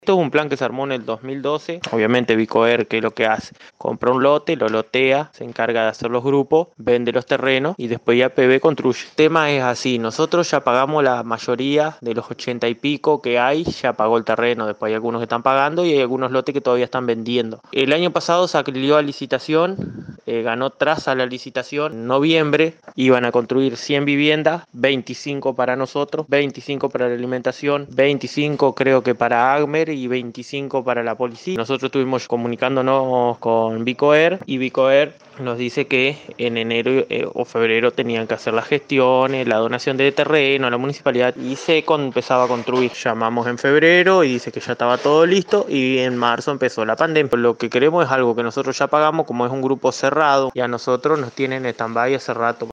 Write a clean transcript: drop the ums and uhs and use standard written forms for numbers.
Esto es un plan que se armó en el 2012. Obviamente Bicoer, ¿qué es lo que hace? Compra un lote, lo lotea, se encarga de hacer los grupos, vende los terrenos y después ya PB construye. El tema es así, nosotros ya pagamos la mayoría de los 80 y pico que hay, ya pagó el terreno, después hay algunos que están pagando y hay algunos lotes que todavía están vendiendo. El año pasado salió a licitación, ganó Traza la licitación en noviembre, iban a construir 100 viviendas, 25 para nosotros, 25 para la alimentación, 25 creo que para Agmer y 25 para la policía. Nosotros estuvimos comunicándonos con Bicoer y Bicoer nos dice que en enero o febrero tenían que hacer las gestiones, la donación de terreno a la municipalidad y se empezaba a construir. Llamamos en febrero y dice que ya estaba todo listo y en marzo empezó la pandemia. Lo que queremos es algo que nosotros ya pagamos, como es un grupo cerrado y a nosotros nos tienen en stand-by hace rato.